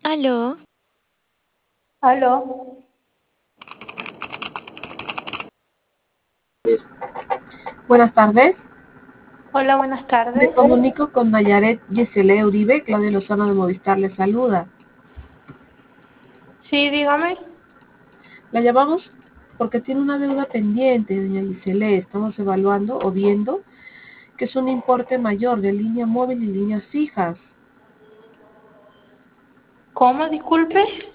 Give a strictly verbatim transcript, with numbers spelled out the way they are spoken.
Aló, Aló, Buenas tardes, hola, buenas me tardes. comunico con Nayaret Yeselé Uribe, Claudia Lozano de Movistar le saluda. Sí, dígame. La llamamos porque tiene una deuda pendiente, doña Yeselé. Estamos evaluando o viendo que es un importe mayor de línea móvil y líneas fijas. ¿Cómo? Disculpe.